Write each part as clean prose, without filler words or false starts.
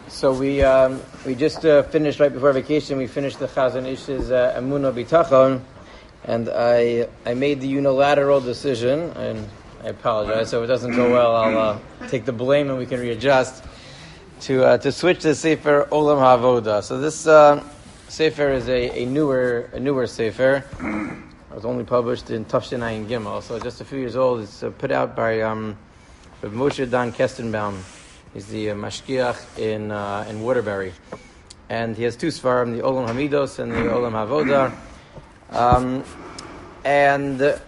So we just finished right before vacation. We finished the Chazon Ish's Emunah Bitachon, and I made the unilateral decision, and I apologize. So if it doesn't go well, I'll take the blame and we can readjust to switch to Sefer Olam HaAvoda. So this Sefer is a newer Sefer. It was only published in Tafshin Ayin Gimel, so just a few years old. It's put out by Rav Moshe Dan Kestenbaum. He's the mashgiach in Waterbury, and he has two svarim, the Olam Hamidos and the Olam Havoda. And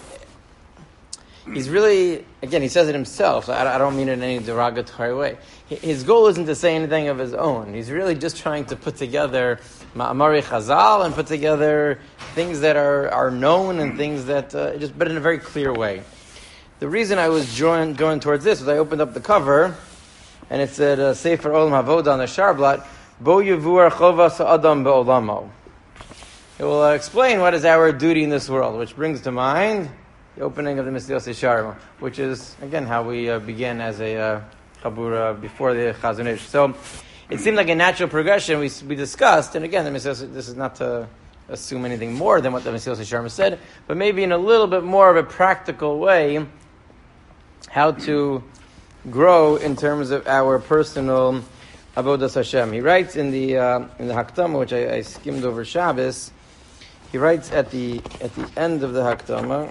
he's really, again, he says it himself. I don't mean it in any derogatory way. His goal isn't to say anything of his own. He's really just trying to put together Ma'amari Chazal and put together things that are known and things that but in a very clear way. The reason I was going towards this was I opened up the cover, and it said Sefer Olam Havoda on the Sharblat, Bo Yevur Chovas Adam Be'olamo. It will explain what is our duty in this world, which brings to mind the opening of the Mesilas Yesharim, which is, again, how we began as a Chabura before the Chazon Ish. So it seemed like a natural progression we discussed, and again, this is not to assume anything more than what the Mesilas Yesharim said, but maybe in a little bit more of a practical way, how to grow in terms of our personal Avodas Hashem. He writes in the Hakdama, which I skimmed over Shabbos. He writes at the end of the Hakdama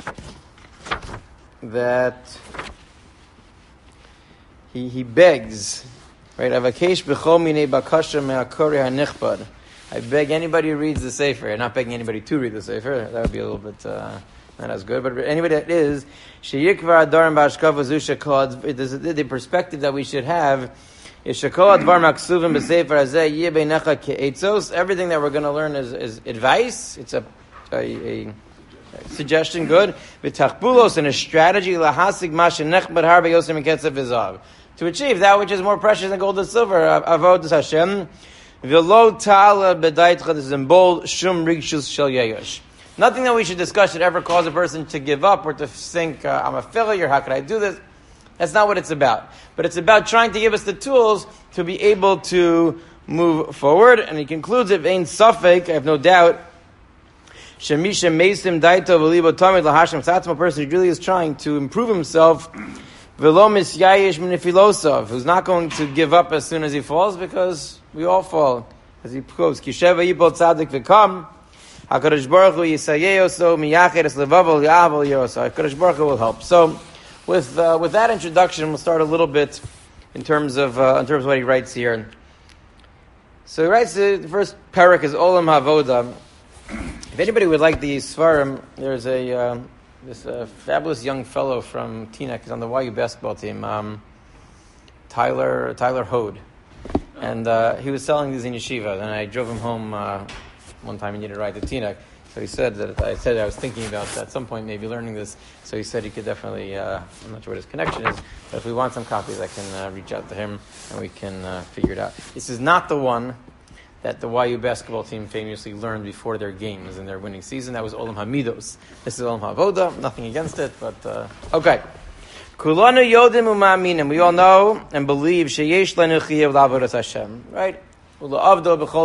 that he begs, right? Avakesh b'chol minei bakasha me'akori hanichbad. I beg anybody who reads the Sefer, not begging anybody to read the Sefer. That would be a little bit not as good, but anybody that is, sheyikvar adarim b'ashkav zu shekod. The perspective that we should have is shekod advar maksuvim b'sefer hazeh yeh beinecha ke'etzos. Everything that we're going to learn is advice. It's a suggestion, good. V'tachbulos, and a strategy lahasig mashen nechbad harbe yosem miketzav v'zav, to achieve that which is more precious than gold and silver. Avodas Hashem. V'lo ta'ala b'daitcha. This is in bold. Shum rigshus shel yeyosh. Nothing that we should discuss should ever cause a person to give up or to think, I'm a failure, how could I do this? That's not what it's about. But it's about trying to give us the tools to be able to move forward. And he concludes, if ain't suffik, I have no doubt, shemisha meisim daito v'libo tamid lahashem tzatzma, a person who really is trying to improve himself, v'lo misyayish minifilosov, who's not going to give up as soon as he falls, because we all fall. As he quotes, Kisheva yipol tzadik v'kam, HaKadosh Baruch Hu yisayeyoso miyached es levav li'av yoso. HaKadosh Baruch Hu will help. So, with that introduction, we'll start a little bit in terms of what he writes here. So he writes the first parak is Olam HaVoda. If anybody would like the Svarim, there's this fabulous young fellow from Teaneck. He's on the YU basketball team, Tyler Hode, and he was selling these in yeshiva. And I drove him home. One time he needed a ride to Teaneck, so he said that I was thinking about at some point maybe learning this. So he said he could definitely. I'm not sure what his connection is, but if we want some copies, I can reach out to him and we can figure it out. This is not the one that the YU basketball team famously learned before their games in their winning season. That was Olam Hamidos. This is Olam Havoda. Nothing against it, but okay. Kulanu yodim u'ma'aminim. We all know and believe sheyesh lanu chiyav l'avodas Hashem. Right. We have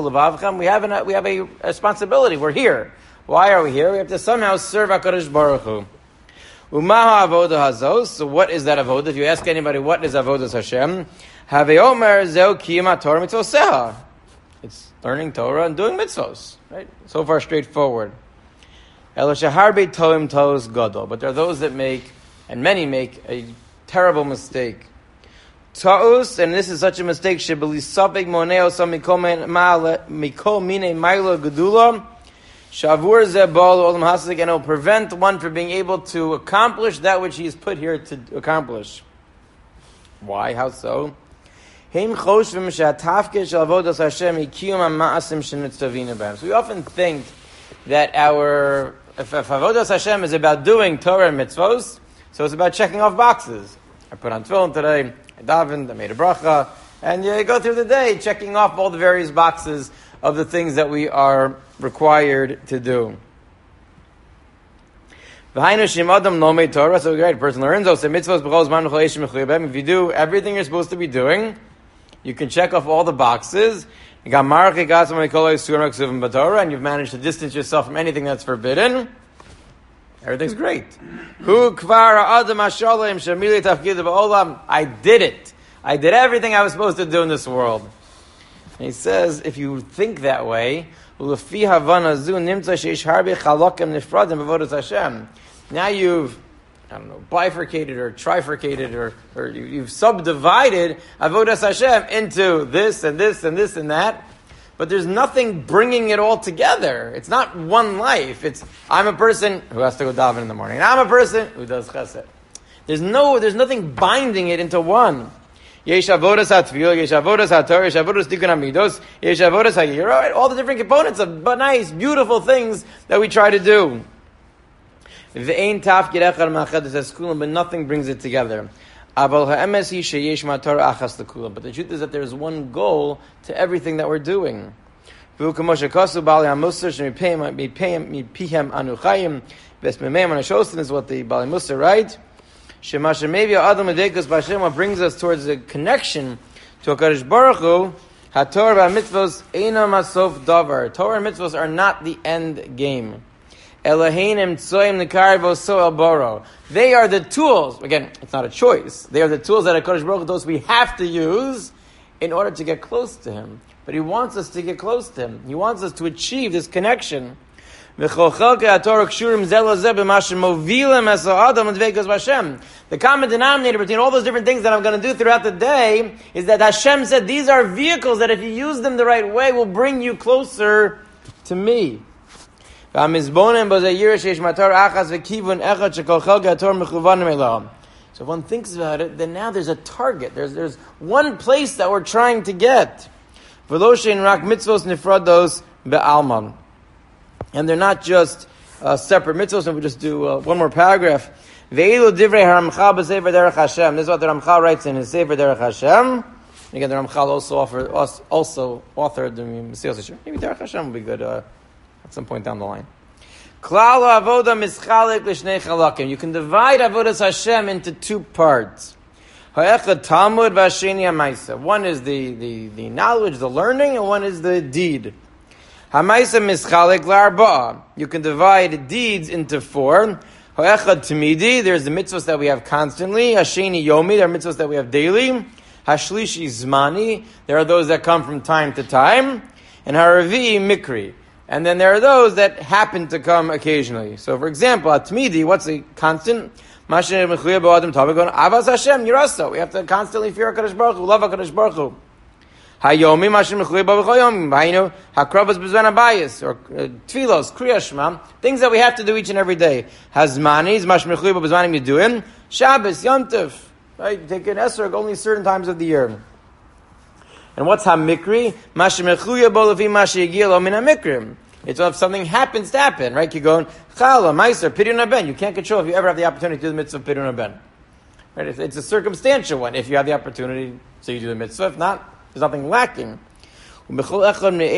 a responsibility. We're here. Why are we here? We have to somehow serve HaKadosh Baruch Hu. Umaha avoda hazos. So what is that avoda? If you ask anybody what is avodas Hashem, haveomer zeu kiyam Torah mitzvoseha. It's learning Torah and doing mitzvos. Right? So far straightforward. Elo sheharbe toim tos gadol. But there are those that make, and many make, a terrible mistake. Ta'us, and this is such a mistake, shebeli safek moneo sam mikol mine maila gedula shavur ze bal olam hasik, and it will prevent one from being able to accomplish that which he is put here to accomplish. Why? How so? Heim choshvim she'atafke shel avodas Hashem ikiyum ha'ma'asim shenitzavina b'hem. So we often think that if avodas Hashem is about doing Torah and mitzvos, so it's about checking off boxes. I put on tefillin today. I davened, I made a bracha, and you go through the day checking off all the various boxes of the things that we are required to do. So great, a person learns, if you do everything you're supposed to be doing, You can check off all the boxes. You got Marach Gatzam Mikolay Surah Ksuvim Batorah, and you've managed to distance yourself from anything that's forbidden. Everything's great. I did it. I did everything I was supposed to do in this world. And he says, if you think that way, now you've, bifurcated or trifurcated or you've subdivided Avodas Hashem into this and this and this and that. But there's nothing bringing it all together. It's not one life. I'm a person who has to go daven in the morning. And I'm a person who does chesed. There's nothing binding it into one. Yesh avodas hatfil, yesh avodas hator, yesh avodas tikkun hamidos, yesh avodas hayira. All the different components of nice, beautiful things that we try to do. Ve'ein tafkid echad ma'achad eskulam, but nothing brings it together. But the truth is that there is one goal to everything that we're doing. This is what the Bali Musar write. What brings us towards a connection to HaKadosh Baruch Hu, Torah and mitzvos are not the end game. They are the tools. Again, it's not a choice. They are the tools that HaKadosh Baruch Hu those we have to use in order to get close to Him. But He wants us to get close to Him. He wants us to achieve this connection. The common denominator between all those different things that I'm going to do throughout the day is that Hashem said these are vehicles that if you use them the right way will bring you closer to me. So if one thinks about it, then now there's a target. There's one place that we're trying to get. And they're not just separate mitzvos, and we just do one more paragraph. This is what the Ramchal writes in his Sefer Derech Hashem. Again, the Ramchal also authored the Mesilas Yesharim. Maybe Derech Hashem will be good at some point down the line. You can divide Avodas Hashem into two parts. One is the knowledge, the learning, and one is the deed. You can divide deeds into four. There's the mitzvahs that we have constantly. Hasheni yomi, there are mitzvahs that we have daily. Hashlishi zmani, there are those that come from time to time. And haravi mikri. And then there are those that happen to come occasionally. So for example, atmidi, what's the constant? We have to constantly fear HaKadosh Baruch Hu, love HaKadosh Baruch Hu. Hayomi mashim mechluyah b'v'choyom, v'hainu hakrovas b'zman habayis, or tfilos, kriya shema, things that we have to do each and every day. Hazmanis mashim mechluyah b'zmanim yiduim, Shabbos, Yom Tov, right? You take an esrog only certain times of the year. And what's hamikri? Mashim mechluyah b'lefi mashi yigil o min hamikrim. It's if something happens to happen, right? You're going chala, meiser, pidyon haben. You can't control if you ever have the opportunity to do the mitzvah of pidyon haben. Right? It's a circumstantial one. If you have the opportunity, so you do the mitzvah. If not, there's nothing lacking. So each one has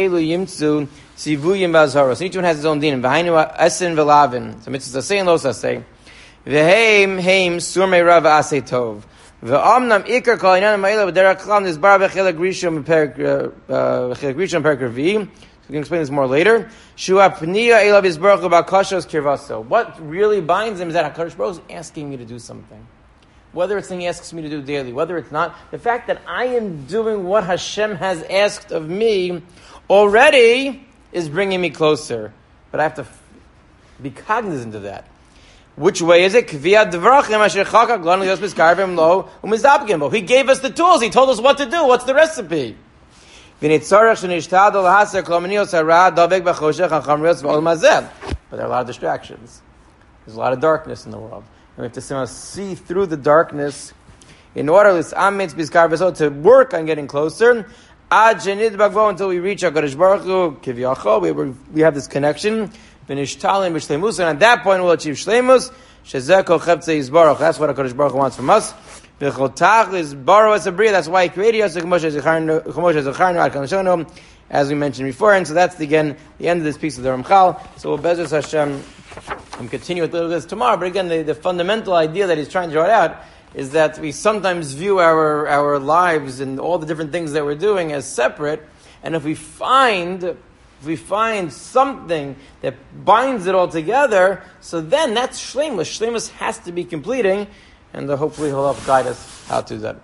his own din. So mitzvah say and lo say. V'heim heim surmei rav asay tov. V'amnam ikar kol inyan ma'ila v'derech chlam nizbar b'chilek rishon perik revi. We can explain this more later. What really binds him is that HaKadosh Baruch Hu is asking me to do something. Whether it's something he asks me to do daily, whether it's not, the fact that I am doing what Hashem has asked of me already is bringing me closer. But I have to be cognizant of that. Which way is it? He gave us the tools. He told us what to do. What's the recipe? But there are a lot of distractions. There's a lot of darkness in the world. And we have to somehow see through the darkness in order to work on getting closer until we reach HaKadosh Baruch Hu, we have this connection. And at that point we'll achieve Shleimus. That's what HaKadosh Baruch Hu wants from us. That's why He created us, as we mentioned before. And so that's, again, the end of this piece of the Ramchal. So we'll Bezos Hashem and continue with a little bit of this tomorrow. But again, the fundamental idea that he's trying to draw it out is that we sometimes view our lives and all the different things that we're doing as separate, and if we find something that binds it all together, so then that's shleimus. Shleimus has to be completing, and hopefully he'll help guide us how to do that.